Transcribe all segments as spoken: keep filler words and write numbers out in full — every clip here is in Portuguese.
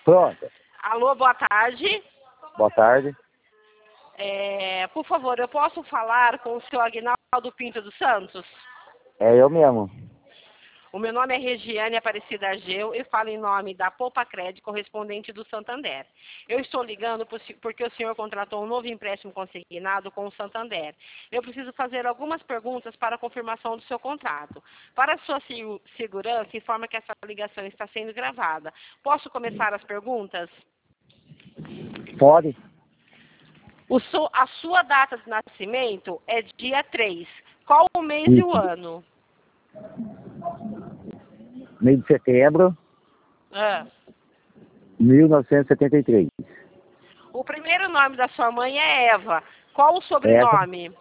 Pronto. Alô, boa tarde. Boa tarde. É, por favor, eu posso falar com o senhor Aguinaldo Pinto dos Santos? É eu mesmo. O meu nome é Regiane Aparecida Argeu e falo em nome da Poupa Crédito, correspondente do Santander. Eu estou ligando porque o senhor contratou um novo empréstimo consignado com o Santander. Eu preciso fazer algumas perguntas para a confirmação do seu contrato. Para sua segurança, informa que essa ligação está sendo gravada. Posso começar as perguntas? Pode. O so, a sua data de nascimento é dia três. Qual o mês Isso. e o ano? Mês de setembro, Ah. mil novecentos e setenta e três. O primeiro nome da sua mãe é Eva. Qual o sobrenome?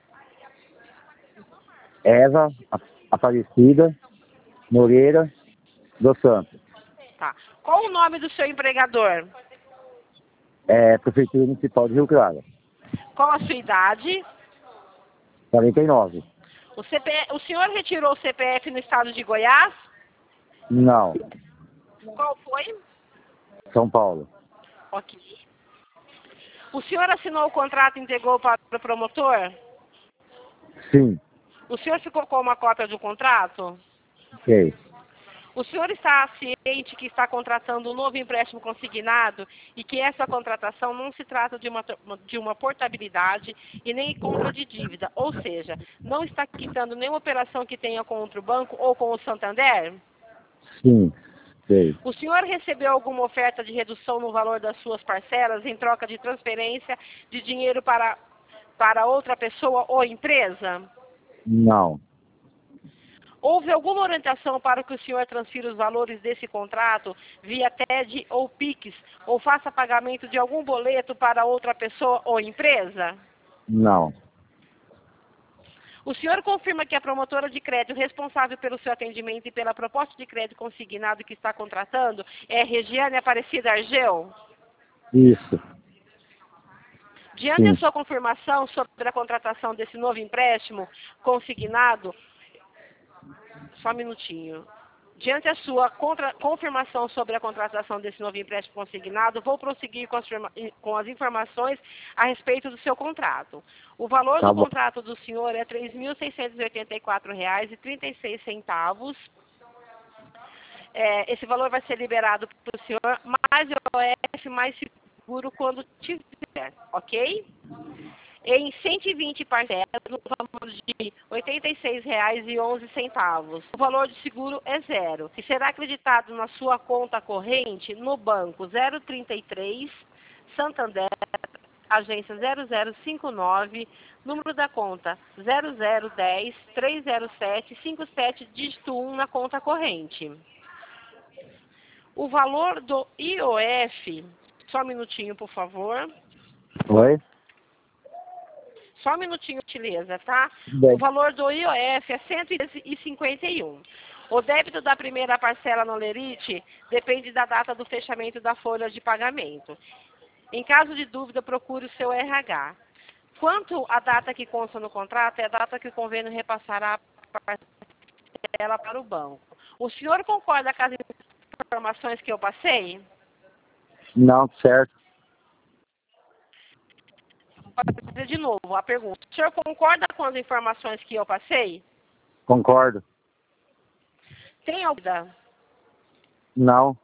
Eva, Eva Aparecida Moreira dos Santos. Tá. Qual o nome do seu empregador? É Prefeitura Municipal de Rio Claro. Qual a sua idade? quarenta e nove. O, C P... o senhor retirou o C P F no estado de Goiás? Não. Qual foi? São Paulo. Ok. O senhor assinou o contrato e entregou para o promotor? Sim. O senhor ficou com uma cópia do contrato? Ok. O senhor está ciente que está contratando um novo empréstimo consignado e que essa contratação não se trata de uma, de uma portabilidade e nem compra de dívida, ou seja, não está quitando nenhuma operação que tenha com outro banco ou com o Santander? Sim. Sei. O senhor recebeu alguma oferta de redução no valor das suas parcelas em troca de transferência de dinheiro para, para outra pessoa ou empresa? Não. Houve alguma orientação para que o senhor transfira os valores desse contrato via T E D ou Pix, ou faça pagamento de algum boleto para outra pessoa ou empresa? Não. O senhor confirma que a promotora de crédito responsável pelo seu atendimento e pela proposta de crédito consignado que está contratando é Regiane Aparecida Argeu? Isso. Diante Sim. da sua confirmação sobre a contratação desse novo empréstimo consignado, só um minutinho. Diante da sua contra, confirmação sobre a contratação desse novo empréstimo consignado, vou prosseguir com as, com as informações a respeito do seu contrato. O valor Tá do bom. contrato do senhor é três mil seiscentos e oitenta e quatro reais e trinta e seis centavos. É, esse valor vai ser liberado para o senhor, mais I O F, mais seguro quando tiver, ok? Em cento e vinte parcelas, no valor de oitenta e seis reais e onze centavos. O valor de seguro é zero e será acreditado na sua conta corrente no banco zero trinta e três, Santander, agência zero zero cinco nove, número da conta zero zero um zero, três zero sete, cinco sete, dígito um na conta corrente. O valor do I O F, só um minutinho, por favor. Oi? Só um minutinho, gentileza, tá? Bem. O valor do I O F é cento e cinquenta e um. O débito da primeira parcela no Lerite depende da data do fechamento da folha de pagamento. Em caso de dúvida, procure o seu R H. Quanto à data que consta no contrato, é a data que o convênio repassará a parcela para o banco. O senhor concorda com as informações que eu passei? Não, certo. Pode fazer de novo a pergunta. O senhor concorda com as informações que eu passei? Concordo. Tem alguma? Não.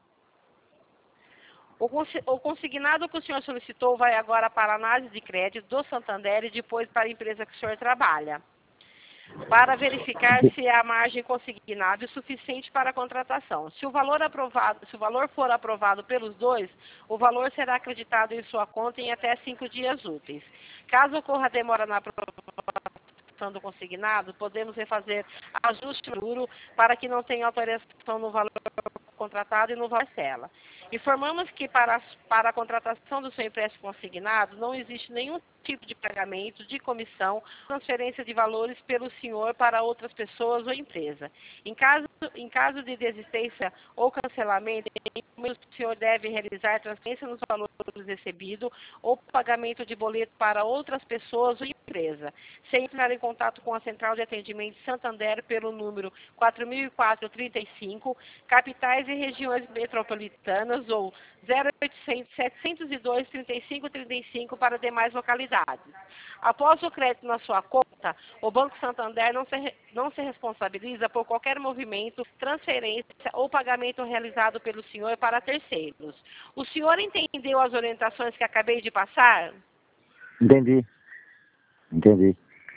O consignado que o senhor solicitou vai agora para a análise de crédito do Santander e depois para a empresa que o senhor trabalha, para verificar se a margem consignada é suficiente para a contratação. Se o valor aprovado, se o valor for aprovado pelos dois, o valor será acreditado em sua conta em até cinco dias úteis. Caso ocorra demora na aprovação do consignado, podemos refazer ajuste duro para que não tenha alteração no valor contratado e no valor parcela. Informamos que para, para a contratação do seu empréstimo consignado não existe nenhum tipo de pagamento, de comissão, transferência de valores pelo senhor para outras pessoas ou empresa. Em caso, em caso de desistência ou cancelamento, o senhor deve realizar transferência nos valores recebidos ou pagamento de boleto para outras pessoas ou empresas. empresa. Sem entrar em contato com a Central de Atendimento de Santander pelo número quatro mil e quatro trinta e cinco, capitais e regiões metropolitanas ou zero oitocentos, setecentos e dois, trinta e cinco trinta e cinco para demais localidades. Após o crédito na sua conta, o Banco Santander não se, não se responsabiliza por qualquer movimento, transferência ou pagamento realizado pelo senhor para terceiros. O senhor entendeu as orientações que acabei de passar? Entendi. Entendi.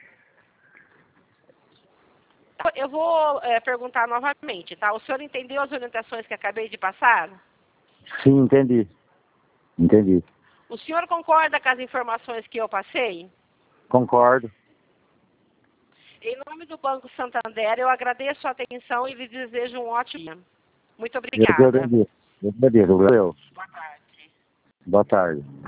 Eu vou é, perguntar novamente, tá? O senhor entendeu as orientações que acabei de passar? Sim, entendi. Entendi. O senhor concorda com as informações que eu passei? Concordo. Em nome do Banco Santander, eu agradeço a atenção e lhe desejo um ótimo dia. Muito Eu que obrigada. agradeço. Eu agradeço. Valeu. Boa tarde. Boa tarde.